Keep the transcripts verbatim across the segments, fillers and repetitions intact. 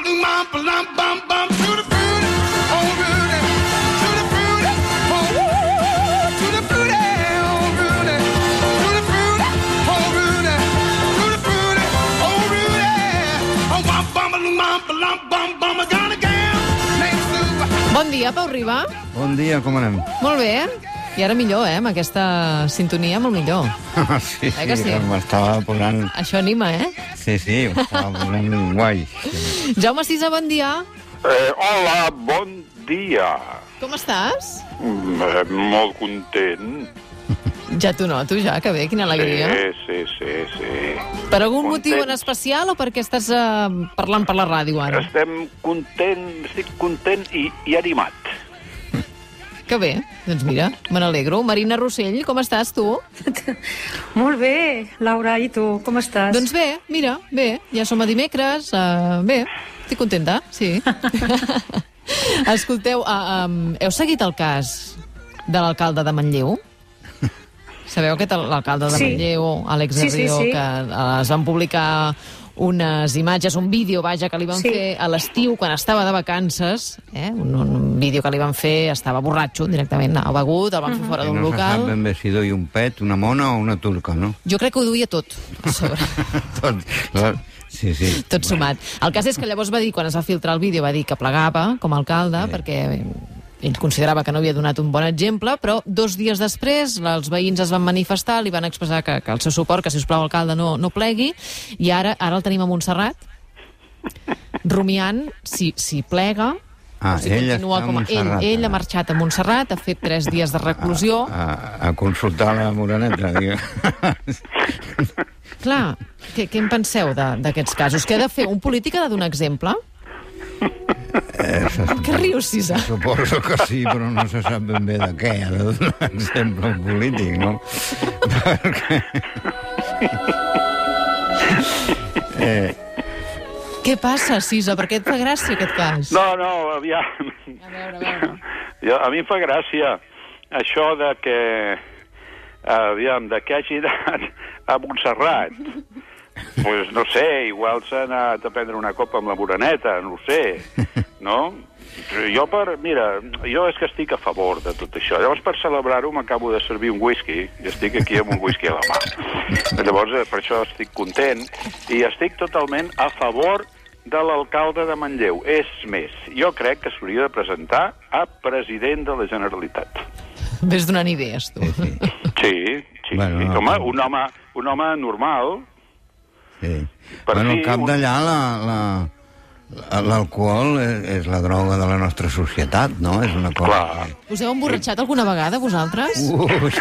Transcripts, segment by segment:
Bon dia, Pau Riba. Bon dia, com anem? Molt bé. I ara millor, eh? Amb aquesta sintonia, molt millor. Sí, eh que sí, sí? m'estava posant... Això anima, eh? Sí, sí, m'estava posant guai. Sí. Jaume Sisa, bon dia. Eh, hola, bon dia. Com estàs? Mm, eh, molt content. Ja t'ho noto, ja, que bé, quina alegria. Sí, sí, sí, sí. Per algun Content. motiu en especial o perquè estàs uh, parlant per la ràdio ara? Estem content, estic content i, i animat. Que bé, doncs mira, me n'alegro. Marina Rossell, com estàs, tu? Molt bé, Laura, i tu, com estàs? Doncs bé, mira, bé, ja som a dimecres, uh, bé, estic contenta, sí. Escolteu, uh, um, heu seguit el cas de l'alcalde de Manlleu? Sabeu que l'alcalde de Sí. Manlleu, Àlex Sí, sí, Herrió, sí. que uh, es van publicar unes imatges, un vídeo, vaja, que li van Sí. fer a l'estiu quan estava de vacances, eh? un, un vídeo que li van fer, estava borratxo directament, ha begut, el van fer fora I d'un no se sap local. ben bé si duia un pet, una mona o una turca, no? Jo crec que ho duia tot a sobre. Tot, clar, sí, sí. Tot sumat. El cas és que llavors va dir, quan es va filtrar el vídeo, va dir que plegava com a alcalde, Sí. perquè ell considerava que no havia donat un bon exemple, però dos dies després els veïns es van manifestar, li van expressar que, que el seu suport, que, si us plau, alcalde, no, no plegui, i ara ara el tenim a Montserrat, rumiant si, si plega, Ah, o si ell continua està a com a... Ell, Montserrat, ell ha ara. marxat a Montserrat, ha fet tres dies de reclusió. A, a consultar la moreneta, digues. Clar, què, què en penseu de- d'aquests casos? Què ha de fer? Un polític ha de donar exemple? Eh, Què rius, Sisa? Suposo que sí, però no se sap ben bé de què. Ha de donar exemple un polític, no? Perquè... Eh, Què passa, Sisa? Per què et fa gràcia aquest cas? No, no, aviam. A veure, a veure. Jo, a mi em fa gràcia això de que, aviam, de que hagi anat a Montserrat. Pues no sé, igual s'ha anat a prendre una copa amb la moreneta, no ho sé, no? Jo per, mira, jo és que estic a favor de tot això. Llavors, per celebrar-ho, m'acabo de servir un whisky, i estic aquí amb un whisky a la mà. Llavors, per això estic content, i estic totalment a favor de l'alcalde de Manlleu. És més, jo crec que s'hauria de presentar a president de la Generalitat. Ves donant idees, tu. sí, sí. Sí, sí, Bueno, sí. no, Home, no. un home, un home normal. Sí. Per Bueno, fi, al cap un- d'allà la, la, l'alcohol és, és la droga de la nostra societat, no? És una cosa... Clar. Us heu emborratxat alguna vegada, vosaltres? Ui.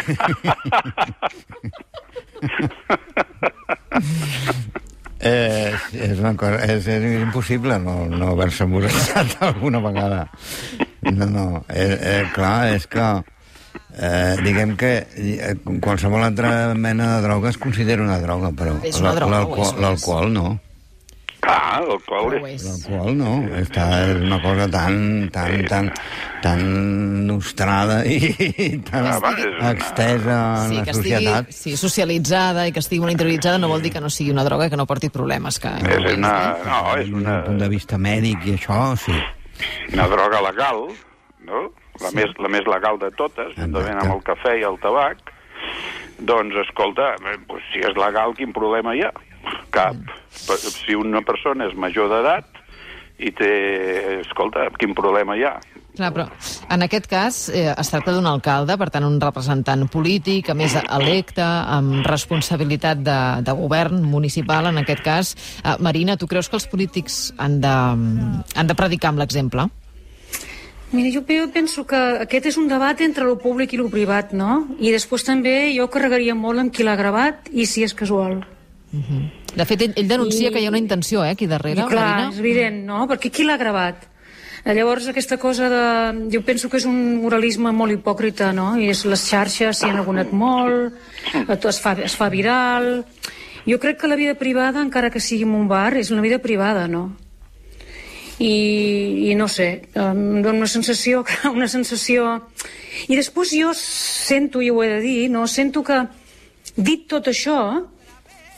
eh, és una cosa... És, és impossible no, no haver-se emborratxat alguna vegada. No, no. Eh, eh, clar, és que... Eh, diguem que eh, qualsevol altra mena de droga es considera una droga, però És una droga, ho és, ho és. Clar, l'alcohol no. l'alcohol Ho és... és. L'alcohol no. Està, és una cosa tan, tan, tan, tan nostrada i, i tan Ah, va, és una- extesa en Sí, la que estigui societat. sí, socialitzada i que estigui molt interioritzada no vol dir que no sigui una droga i que no porti problemes. Que... És una... No, és Des una, d'un punt de vista mèdic i això, sí. una droga legal, no? La, sí. més, la més legal de totes, juntament amb el cafè i el tabac. Doncs, escolta, eh, pues, si és legal, quin problema hi ha? Cap. Mm. Si una persona és major d'edat i té... Escolta, quin problema hi ha? Clar, però en aquest cas eh, es tracta d'un alcalde, per tant un representant polític, a més electe, amb responsabilitat de, de govern municipal, en aquest cas. Eh, Marina, tu creus que els polítics han de, han de predicar amb l'exemple? Mira, jo pe- penso que aquest és un debat entre el públic i el privat, no? I després també jo carregaria molt amb qui l'ha gravat i si és casual. De fet, ell, ell denuncia I- que hi ha una intenció, eh, aquí darrere, I clar, Marina. és evident, no? Perquè qui l'ha gravat? Eh, Llavors, aquesta cosa de... Jo penso que és un moralisme molt hipòcrita, no? I és les xarxes s'hi han agonat molt, eh, es fa, es fa viral... Jo crec que la vida privada, encara que sigui en un bar, és una vida privada, no? I, i no sé, em dona una sensació, una sensació... I després jo sento, i ho he de dir, no? Sento que, dit tot això,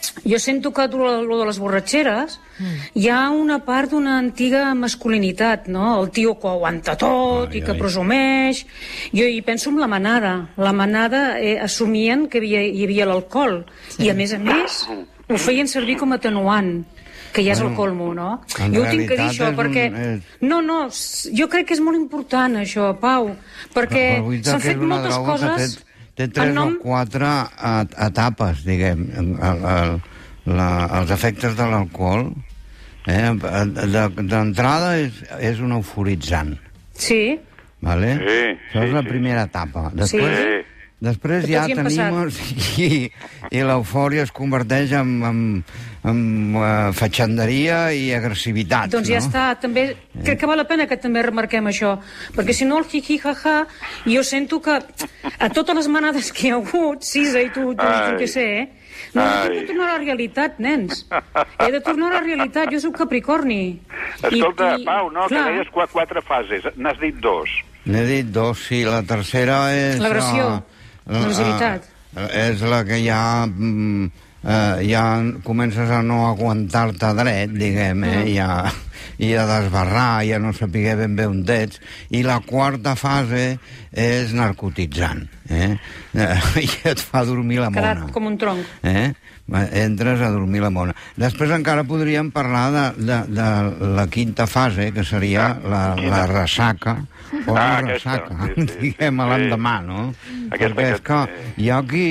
jo sento que el de les borratxeres mm. hi ha una part d'una antiga masculinitat, no? El tio que ho aguanta tot ai, i que ai. presumeix. Jo hi penso en la manada. La manada eh, assumien que hi havia, hi havia l'alcohol sí. i, a més a més, ho feien servir com a atenuant, que ja és bueno, el colmo, no? Jo ho tinc que dir, això, perquè... Un, és... No, no, jo crec que és molt important, això, Pau, perquè s'han fet moltes coses... Té tres nom... o quatre etapes, diguem, el, el, la, els efectes de l'alcohol. Eh? D'entrada és, és un euforitzant. Sí. Vale? Sí, Això és sí, la primera etapa. Després, sí. després ja tenim... I, i l'eufòria es converteix en, en, en uh, fatxanderia i agressivitat. Doncs no? ja està, també... Crec que val la pena que també remarquem això, perquè si no el hi-hi-ha-ha, jo sento que a totes les manades que hi ha hagut, Sisa i tu, tu, tu què sé, eh? No, he de tornar a la realitat, nens. He de tornar a la realitat, jo soc Capricorni. Escolta, I, i, Pau, no, clar, que deies quatre, quatre fases, n'has dit dos. N'he dit dos, sí, la tercera és... L'agressió, l'agressivitat. És la que ja... Mm, eh, ja comences a no aguantar-te dret, diguem, eh? Mm. Ja, i a desbarrar, ja no saber ben bé on ets. I la quarta fase és narcotitzant, eh? I et fa dormir la mona. Quedat com un tronc. Eh? Entres a dormir la mona. Després encara podríem parlar de, de, de la quinta fase, que seria la, la ressaca, o la ah, ressaca, aquesta, sí, sí, diguem, a l'endemà, no? Aquesta, Perquè és que hi ha qui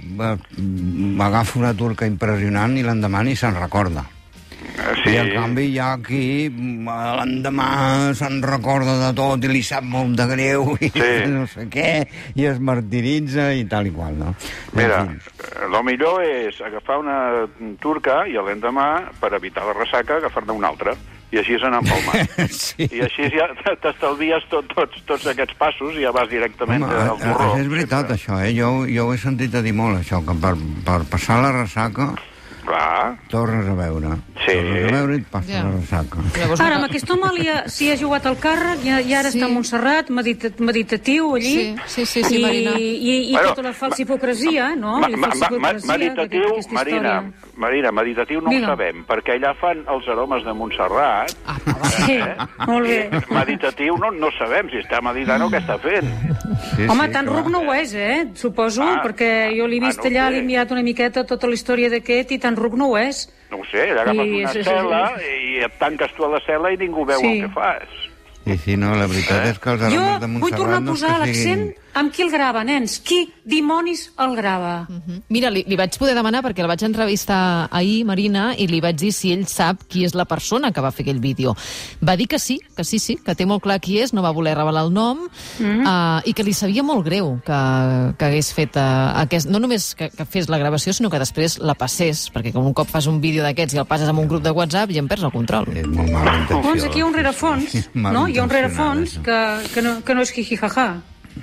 agafa una turca impressionant i l'endemà ni se'n recorda. Sí. I en canvi hi ha qui l'endemà se'n recorda de tot i li sap molt de greu i sí. no sé què, i es martiritza i tal i qual, no? Mira, el millor és agafar una turca i l'endemà, per evitar la ressaca, agafar-ne una altra. I així s'han empalmat. Sí. I així ja t'estalvies tot, tots, tots aquests passos i ja vas directament Home, al torró. És veritat, sempre. Això, eh? Jo, jo ho he sentit a dir molt, això, que per, per passar la ressaca Clar. tornes a veure. Sí. Tornes a veure i et passa ja. la ressaca. Ara, amb aquest home li ha, si ha jugat al càrrec i, i ara sí. està a Montserrat, medita, meditatiu allí, sí, sí, sí, sí, Marina. I, i, i bueno, tota la falsa hipocresia, no? Ma, ma, ma, ma, meditatiu, Marina, Marina, meditatiu no Digue. ho sabem, perquè allà fan els aromes de Montserrat. Ah, sí, eh? molt bé. I meditatiu no, no sabem si està meditant o què està fent. Sí, Home, sí, tan ruc no ho és, eh? Suposo, ah, perquè jo l'he vist ah, no allà, l'he enviat una miqueta tota la història d'aquest i tan ruc no ho és. No ho sé, agafes I, una sí, cel·la sí, sí. i et tanques tu a la cel·la i ningú veu sí. el que fas. Sí, sí, no, la veritat eh? és que els aromes de Montserrat... Jo vull tornar a posar no l'accent siguin... amb qui el grava, nens. Qui dimonis el grava? Uh -huh. Mira, li, li vaig poder demanar, perquè el vaig entrevistar ahir, Marina, i li vaig dir si ell sap qui és la persona que va fer aquell vídeo. Va dir que sí, que sí, sí, que té molt clar qui és, no va voler revelar el nom, uh -huh. uh, i que li sabia molt greu que, que hagués fet uh, aquest... No només que, que fes la gravació, sinó que després la passés, perquè com un cop fas un vídeo d'aquests i el passes en un grup de WhatsApp i en perds el control. És molt mala intenció. Doncs aquí hi ha un rerefons, sí, no? Hi ha un rerefons que, que, no, que no és jijijaja.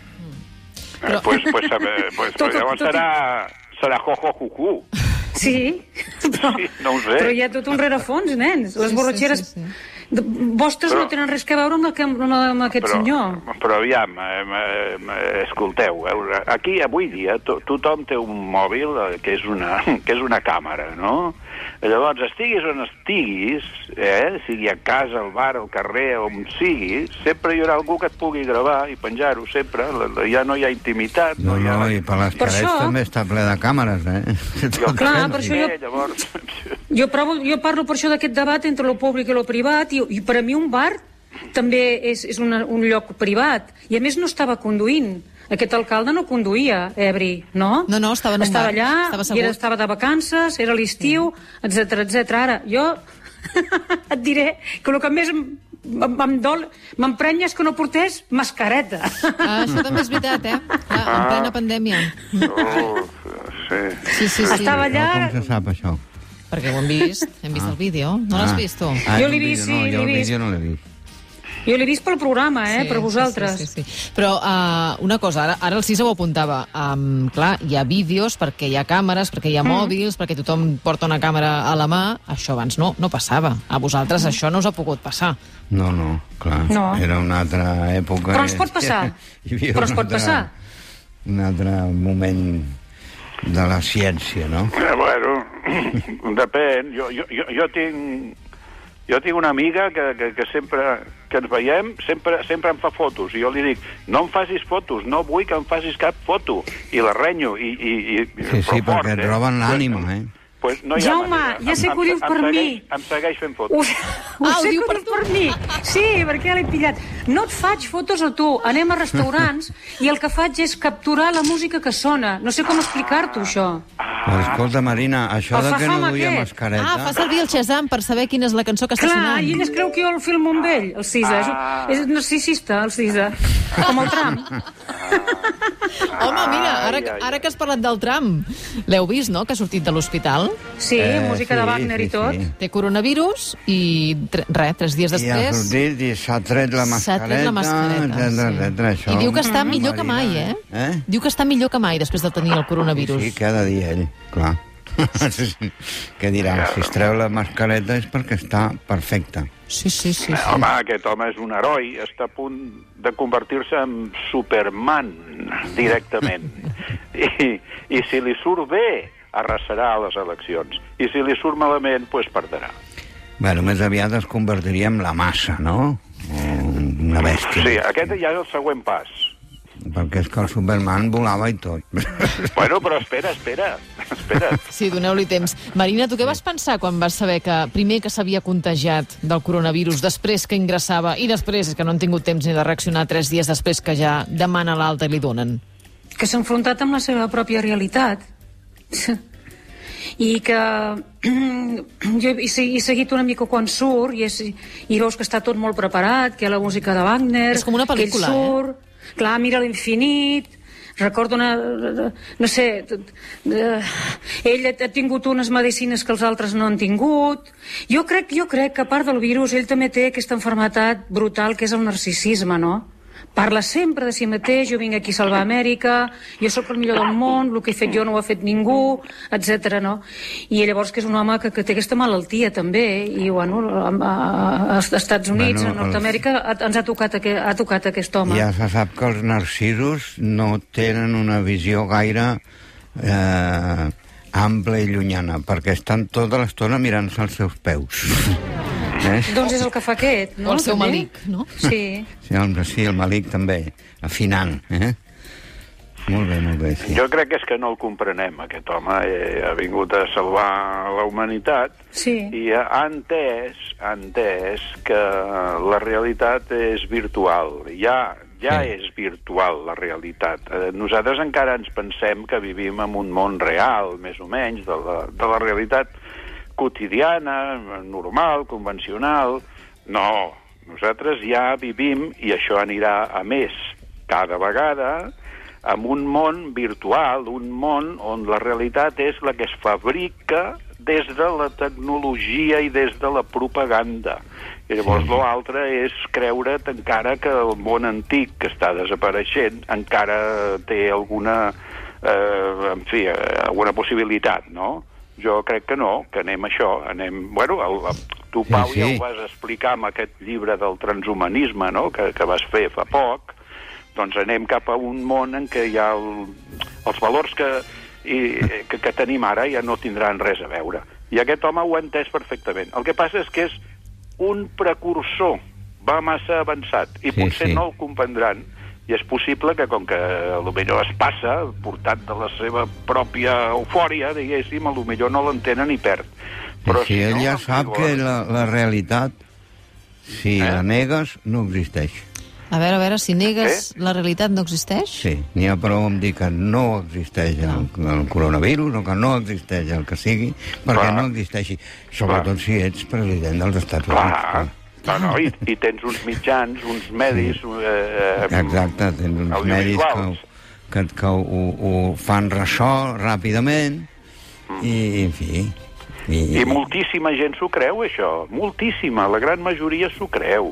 Però... Eh, pues, pues, eh, pues, tot, llavors tot, serà, serà jojojuju. Sí, però, sí, no ho sé. Però hi ha tot un rerefons, nens. Les sí, borratxeres sí, sí, sí. vostres però, no tenen res a veure amb, la, amb, amb aquest però, senyor. Però aviam, eh, eh, escolteu, eh, aquí avui dia to, tothom té un mòbil eh, que, és una, que és una càmera, no? Llavors, estiguis on estiguis, eh, sigui a casa, al bar, al carrer, on sigui, sempre hi haurà algú que et pugui gravar i penjar-ho sempre. Ja no hi ha intimitat. No, no, no ha... i per les per parets això... també està ple de càmeres, eh? Jo, clar, per això jo... Llavors... jo, provo, jo parlo per això d'aquest debat entre lo públic i lo privat, i, i per a mi un bar també és, és una, un lloc privat. I a més no estava conduint. Aquest alcalde no conduïa, Ebri, no? No, no, estava en un estava bar. allà, estava i era, estava de vacances, era l'estiu, etcètera, etcètera. Ara, jo et diré que el que més em dol, m'emprenya és que no portés mascareta. Ah, això també és veritat, eh? Ah, en plena pandèmia. Oh, sí. Sí, sí, sí. Estava allà... Com se sap, això? Perquè ho hem vist, hem vist ah. el vídeo. No ah. l'has vist, tu? Ah, jo l'he vist, sí, no, l'he vist. Jo el vídeo no l'he vist. Jo l'he vist pel programa, eh, sí, per vosaltres. Sí, sí, sí. Però uh, una cosa, ara, ara el Cisa ho apuntava. Um, clar, hi ha vídeos perquè hi ha càmeres, perquè hi ha mm. mòbils, perquè tothom porta una càmera a la mà. Això abans no, no passava. A vosaltres mm. això no us ha pogut passar. No, no, clar. No. Era una altra època. Però ens pot passar. Però ens pot altra, passar. Un altre moment de la ciència, no? Eh, bueno... Depèn. Jo, jo, jo, jo tinc... Jo tinc una amiga que, que, que sempre que ens veiem, sempre, sempre em fa fotos. I jo li dic, no em facis fotos, no vull que em facis cap foto. I la renyo. I, i, i, sí, sí, fort, perquè et eh? roben l'ànima, eh? Pues no hi ha Jaume, manera. ja sé que ho dius per segueix, mi. Em segueix fent fotos. Ho, ho Ah, ho sé diu que ho per dius per mi. Sí, perquè l'he pillat. No et faig fotos a tu. Anem a restaurants i el que faig és capturar la música que sona. No sé com explicar-t'ho, això. Però escolta, Marina, això El de que no fafam duia aquest. mascareta... Ah, fa servir el Shazam per saber quina és la cançó que està Clar, sonant. i ell es creu que jo el filmo amb ell, el Cisa. Ah. És, és narcisista, el Cisa. Com el Trump. Home, mira, ara, Ai, ai, ai. ara que has parlat del Trump, l'heu vist, no?, que ha sortit de l'hospital. Sí, Eh, música de sí, Wagner sí, i tot. sí. Té coronavirus i, tre, res, tres dies I ha després... sortit i s'ha tret la S'ha mascareta, tret la mascareta, etcètera, sí. etcètera, això. I diu que està millor que mai, Marina, eh? Eh? Diu que està millor que mai després de tenir el coronavirus. Sí, què ha de dir ell, clar. Què dirà? Si es treu la mascareta és perquè està perfecta. Sí, sí, sí. sí. Home, aquest home és un heroi. Està a punt de convertir-se en Superman directament. I, I si li surt bé, arrasarà a les eleccions. I si li surt malament, doncs perdrà. Bueno, més aviat es convertiria en la massa, no? O una bèstia. Sí, aquest ja és el següent pas. Perquè és que el Superman volava i tot. Bueno, però espera, espera, espera. Sí, doneu-li temps. Marina, tu què vas pensar quan vas saber que primer que s'havia contagiat del coronavirus, després que ingressava, i després que no han tingut temps ni de reaccionar tres dies després que ja demana l'alta i li donen? Que s'ha enfrontat amb la seva pròpia realitat. I que jo he, he seguit una mica quan surt i, és, i veus que està tot molt preparat, que hi ha la música de Wagner, És com una pel·lícula, que ell surt, eh? Clar, mira l'infinit, recordo una... no sé... Ell ha tingut unes medicines que els altres no han tingut. Jo crec, jo crec que a part del virus ell també té aquesta enfermetat brutal que és el narcisisme, no? Parla sempre de si mateix, jo vinc aquí a salvar Amèrica, jo sóc el millor del món, el que he fet jo no ho ha fet ningú, etcètera, no? I llavors que és un home que, que té aquesta malaltia també, i bueno, a, als Estats Units, Bueno, a Nord-Amèrica, els... ens ha tocat, aqu ha tocat aquest home. Ja se sap que els narcisos no tenen una visió gaire eh, ampla i llunyana, perquè estan tota l'estona mirant-se els seus peus. Eh? Doncs és el que fa aquest, no? O el seu També? malic, no? Sí. Sí, el, sí, el malic també, afinant. Eh? Molt bé, molt bé, sí. Jo crec que és que no el comprenem, aquest home. Eh, ha vingut a salvar la humanitat Sí. i ha entès, ha entès que la realitat és virtual. Ja, ja Sí. és virtual, la realitat. Eh, nosaltres encara ens pensem que vivim en un món real, més o menys, de la, de la realitat quotidiana, normal, convencional. No, nosaltres ja vivim, i això anirà a més cada vegada, en un món virtual, un món on la realitat és la que es fabrica des de la tecnologia i des de la propaganda. I llavors sí. L'altre és creure't encara que el món antic que està desapareixent encara té alguna, eh, en fi, alguna possibilitat, no? Jo crec que no, que anem a això, anem... Bueno, el, el, tu, Pau, sí, sí. ja ho vas explicar amb aquest llibre del transhumanisme, no?, que, que vas fer fa poc. Doncs anem cap a un món en què hi ha el, els valors que, i, que, que tenim ara ja no tindran res a veure. I aquest home ho ha entès perfectament. El que passa és que és un precursor, va massa avançat, i sí, potser sí. no el comprendran. I és possible que, com que potser es passa, portat de la seva pròpia eufòria, diguéssim, potser no l'entenen i perd. Però si, si no, ell ja no, sap no, que la, la realitat, si eh? la negues, no existeix. A veure, a veure, si negues Eh? la realitat no existeix? Sí, n'hi ha prou amb dir que no existeix el, el coronavirus o que no existeix el que sigui, perquè Clar. no existeixi. Sobretot Clar. si ets president dels Estats Clar. Units. Clar. No, no, i, i tens uns mitjans, uns medis... Eh, Exacte, tens uns medis que, que, que ho, ho fan ressò ràpidament i, en fi... I, I moltíssima gent s'ho creu, això. Moltíssima, la gran majoria s'ho creu.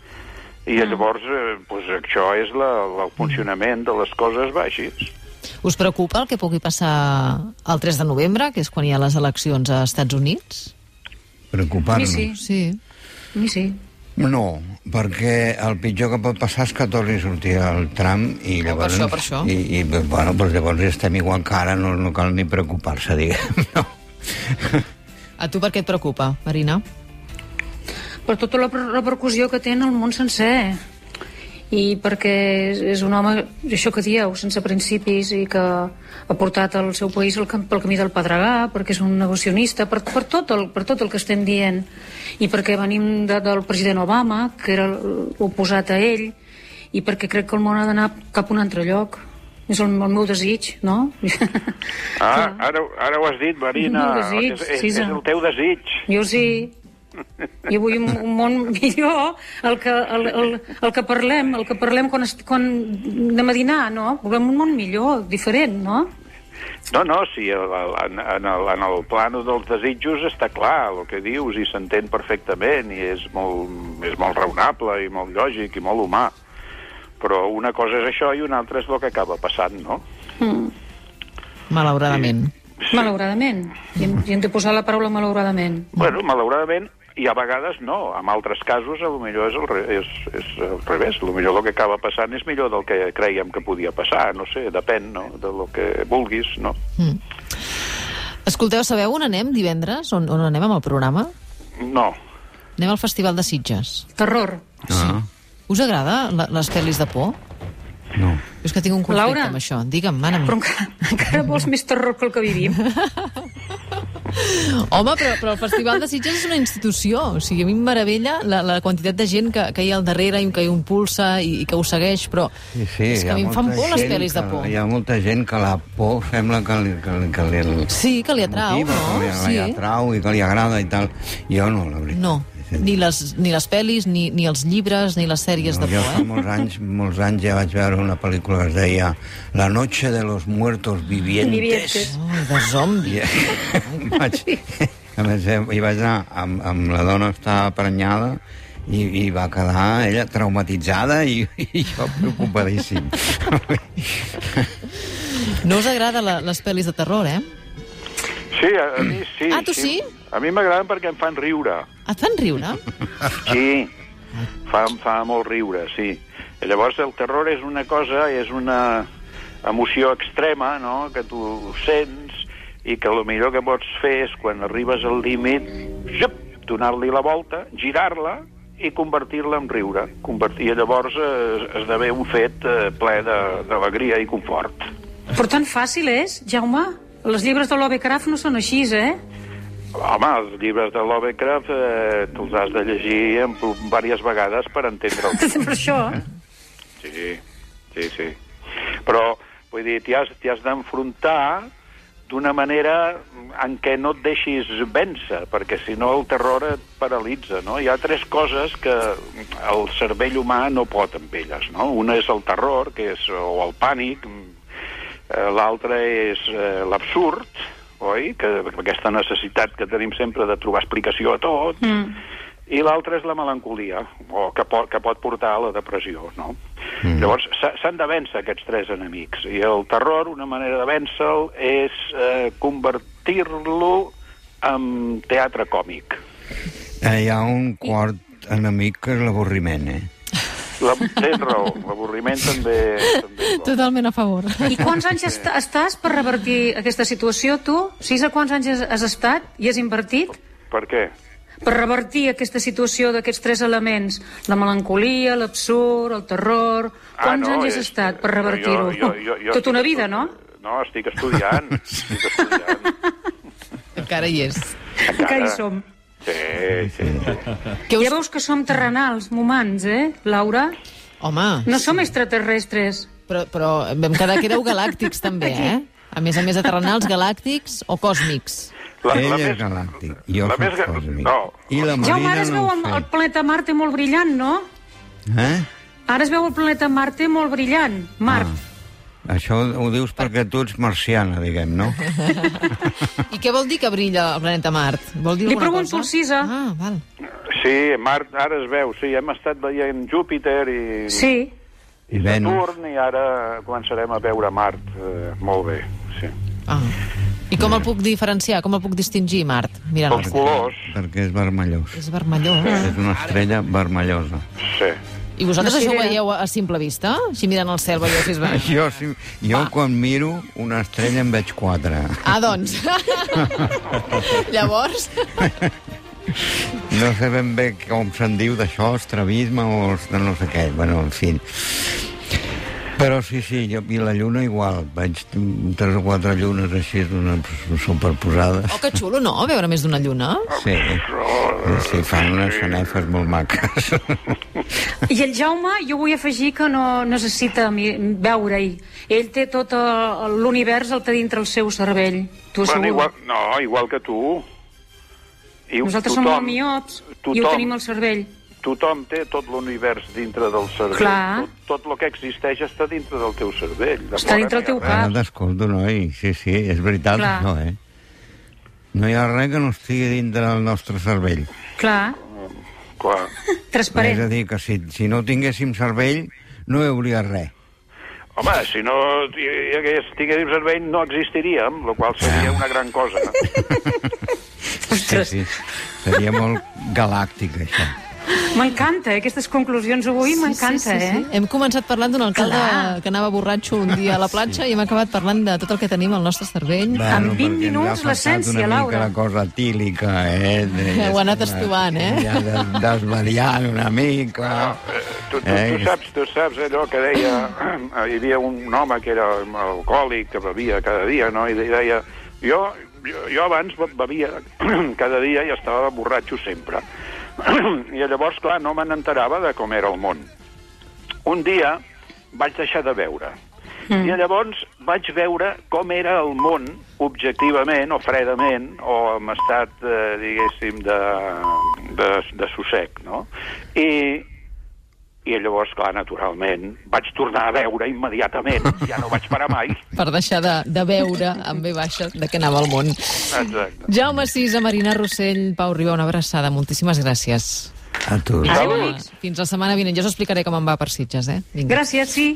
I llavors, eh, doncs això és la, el funcionament de les coses baixes. Us preocupa el que pugui passar el tres de novembre, que és quan hi ha les eleccions als Estats Units? Preocupar-nos. Sí, Sí. A mi sí. No, perquè el pitjor que pot passar és que torni a sortir el Trump i llavors... Per això, per això. I, i bueno, doncs llavors estem igual que ara, no, no cal ni preocupar-se, diguem, no? A tu per què et preocupa, Marina? Per tota la repercussió que té en el món sencer. I perquè és un home, això que dieu, sense principis, i que ha portat el seu país pel camí del pedregar, perquè és un negacionista, per, per, tot, el, per tot el que estem dient, i perquè venim de, del president Obama, que era oposat a ell, i perquè crec que el món ha d'anar cap a un altre lloc. És el, el meu desig, no? Ah, ara, ara ho has dit, Marina. El desig, és, és, sí, és el teu desig. Jo sí. Jo vull un, un món millor, el que, el, el, el que parlem, el que parlem quan, est, quan anem a dinar, no? Volem un món millor, diferent, no? No, no, sí, el, el, en, en, el, en el plano dels desitjos està clar el que dius i s'entén perfectament i és molt, és molt raonable i molt lògic i molt humà. Però una cosa és això i una altra és el que acaba passant, no? Mm. Malauradament. Sí. Malauradament. I hem, i hem de posar la paraula malauradament. Bueno, malauradament, i a vegades no. En altres casos, a lo millor és, el re, és, és el revés. A lo millor el que acaba passant és millor del que creiem que podia passar. No sé, depèn, no?, de lo que vulguis, no? Mm. Escolteu, sabeu on anem divendres? On, on anem amb el programa? No. Anem al Festival de Sitges. Terror. Ah. Us agrada la, les pel·lis de por? No. Jo és que tinc un conflicte Laura? amb això. Digue'm, mana'm. Però encara, encara vols més terror que el que vivim. Home, però, però el Festival de Sitges és una institució. O sigui, a mi em meravella la, la quantitat de gent que, que hi ha al darrere i que hi impulsa i, i que ho segueix, però Sí, sí, és que a mi em fan por les pel·lis de por. Hi ha molta gent que la por sembla que li, que, li- que li Sí, que li atrau, motiva, no? que li, Sí. li atrau i que li agrada i tal. Jo no, la veritat. No, ni les, ni les pel·lis, ni, ni els llibres, ni les sèries No, de jo por, fa eh? molts anys, molts anys ja vaig veure una pel·lícula que es deia La noche de los muertos vivientes. Vivientes. Oh, de zombi. I, vaig, a més, eh, hi vaig anar amb, amb la dona, estava prenyada i, i va quedar ella traumatitzada i, i jo preocupadíssim. No us agrada la, les pel·lis de terror, eh? Sí, a, a mi sí. Ah, tu sí? A mi m'agraden perquè em fan riure. Et fan riure? Sí, fa, fa molt riure, sí. I llavors el terror és una cosa, és una emoció extrema, no?, que tu sents i que el millor que pots fer és, quan arribes al límit, xup, donar-li la volta, girar-la i convertir-la en riure. Convertir, I llavors eh, esdevé un fet eh, ple de- d'alegria i confort. Però tan fàcil és, Jaume? Els llibres de Lovecraft no són així, eh? Home, els llibres de Lovecraft eh, te'ls has de llegir en, diverses vegades per entendre'ls. Per això. Sí, sí, sí. Però, vull dir, t'hi has, t'hi has d'enfrontar d'una manera en què no et deixis vèncer, perquè si no el terror et paralitza, no? Hi ha tres coses que el cervell humà no pot amb elles, no? Una és el terror, que és, o el pànic, eh, l'altre és eh, l'absurd, oi? Que, aquesta necessitat que tenim sempre de trobar explicació a tot, Mm. i l'altre és la melancolia, o que pot, que pot portar a la depressió, no? Mm. Llavors, s'ha- s'han de vèncer aquests tres enemics, i el terror, una manera de vèncer-lo és eh, convertir-lo en teatre còmic. Eh, hi ha un quart enemic que és l'avorriment, eh? La, tens raó, l'avorriment també, també és bo. Totalment a favor. I quants anys est estàs per revertir aquesta situació, tu? Sis a quants anys has, has estat i has invertit? Per què? Per revertir aquesta situació d'aquests tres elements, la melancolia, l'absurd, el terror... Quants Ah, no, anys has és- estat per revertir-ho? jo- jo- jo- jo Tota una estic vida, estu- no? No, estic estudiant. estic estudiant. Encara hi és. Encara hi som. Sí, sí, sí. Què us... Ja veus que som terrenals, humans, eh, Laura? Home, No som extraterrestres. però, però vam quedar que éreu galàctics també, eh? A més a més de terrenals, galàctics o còsmics. La, Ell la és més- galàctic, jo la soc més ga- còsmic. No. I la Jaume, Marina ara es veu no el, ho el planeta Marte molt brillant, no? sé. Eh? Ara es veu el planeta Marte molt brillant. Mart. Ah. Això ho dius perquè tu ets marciana, diguem, no? I què vol dir que brilla el planeta Mart? Vol dir Li alguna pregunto cosa? al Cisa. Ah, val. Sí, Mart ara es veu, sí, hem estat veient Júpiter i, Sí. i I Venus. Saturn, i ara començarem a veure Mart. Eh, molt bé, sí. Ah. I com el puc diferenciar? Com el puc distingir, Mart? Mirant Els el... colors, Perquè és vermellós. És vermellós. És una estrella vermellosa. sí. I vosaltres Una això ho cirera. veieu a simple vista? Si mirant el cel veieu si es va... Jo, sí, jo Va. quan miro una estrella en veig quatre. Ah, doncs. Llavors... No sé ben bé com se'n diu d'això, estrabisme o no sé què. Bueno, en fi. Però sí, sí, jo i la lluna igual. Veig tres o quatre llunes així superposades. Oh, que xulo, no?, veure més d'una lluna. Sí, sí, fan unes sanefes molt maques. I el Jaume, jo vull afegir que no necessita mi- veure-hi. Ell té tot eh, l'univers el té dintre el seu cervell. T'ho Bueno, asseguro. igual, no, igual que tu. I Nosaltres som molt miops i ho tothom- tenim al cervell. Tothom té tot l'univers dintre del cervell. Clar. Tot, tot el que existeix està dintre del teu cervell. De Està fora dintre no el hi ha teu res. cap. Ara t'escolto, noi. Sí, sí, és veritat, Clar. això, eh? No hi ha res que no estigui dintre del nostre cervell. Clar, Clar. És transparent. a dir, que si, si no tinguéssim cervell, no hi hauria res. Home, si no hi hagués, tinguéssim cervell, no existiríem, la qual seria una gran cosa. Sí, sí. Seria molt galàctic, això. M'encanta, eh? Aquestes conclusions avui m'encanta, eh? Hem començat parlant d'un alcalde Clar. que anava borratxo un dia a la platja i hem acabat parlant de tot el que tenim al nostre cervell. En vint perquè ens minuts ha faltat l'essència, una Laura. mica la cosa tílica, eh? De, Ho ha anat estovant, eh? Ja des, desvariant una mica. Tu, tu, Eh? tu, saps, tu saps allò que deia... Hi havia un home que era alcohòlic, que bevia cada dia, no? I deia... Jo, jo, jo abans bevia cada dia i estava borratxo sempre. I llavors, clar, no me n'enterava de com era el món. Un dia vaig deixar de beure. Mm. I llavors vaig veure com era el món objectivament o fredament o en estat, eh, diguéssim, de, de, de sossec, no? I, I llavors, clar, naturalment, vaig tornar a beure immediatament. Ja no vaig parar mai. Per deixar de, de veure amb ve baixa de què anava el món. Exacte. Jaume Sisa, Marina Rossell, Pau Riba, una abraçada. Moltíssimes gràcies. A tu. Fins, Adéu, la- amics. fins la setmana vinent. Jo us explicaré com em va per Sitges, eh? Vinga. Gràcies, sí.